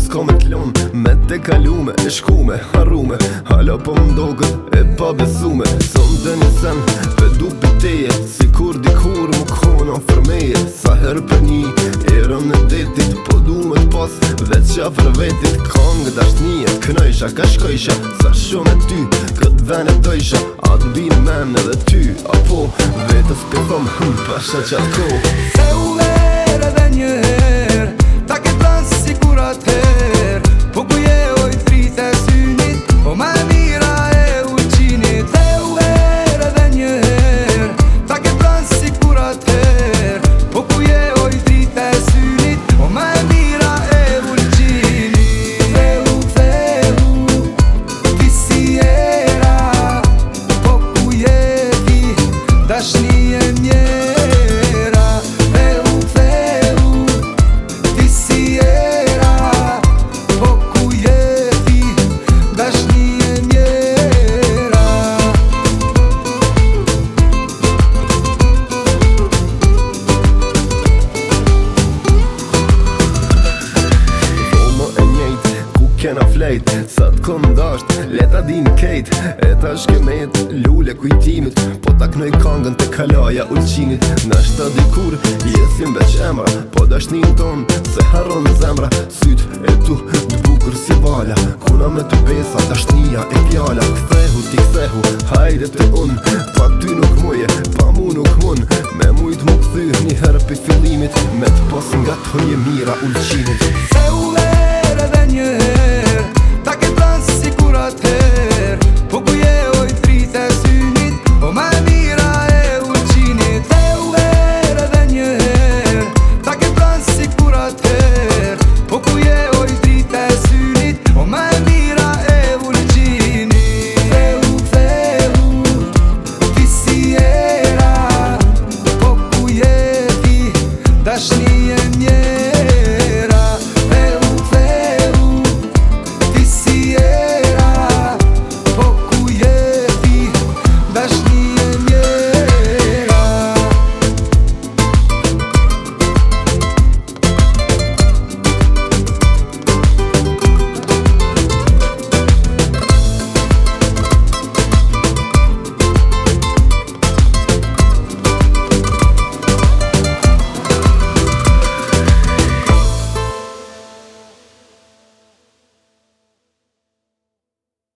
s'ka me t'lon Me te kalume, e shkume, harrume Hala po m'dogët e pa besume Son të një sen, pe du piteje Si kur dikur mu kona fërmeje Sa her për një, erën e detit Po du me t'pas, veç qa për vetit Kongë dashnije, knojsha, ka shkojsha Sa shumë e ty, këtë ven e dojsha A t'bin men edhe ty Apo, vetës për thom, pasha qatë ko Se u herë edhe një herë Ta ke planë si kur atëherë Po ku je oj frite synit Po ma mira e uqinit Se u herë edhe një herë Ta ke planë si kur atëherë Po ku je oj frite synit Po ma mira e uqinit Thehu Ti si era Po ku je ti Dashni e mjera Kena flejt, sa t'kom dasht, leta din kejt E ta shkemet, lule kujtimit Po ta knoj kangën të kalaja ulqinit Nashta dikur, jesim veç emra Po dashnin ton, se harron zemra Syt e tu, t'bukur si vala Kuna me të besa, dashnia e pjala Kthehu, ti kthehu, hajde të un Pa ty nuk muje, pa mu nuk mun Me mujt mu kthy, një herë për fillimit Me t'pos nga t'hoje mira ulqinit Se u herë edhe një herë Ta ke planë si kur atëherë Po ku je oj frite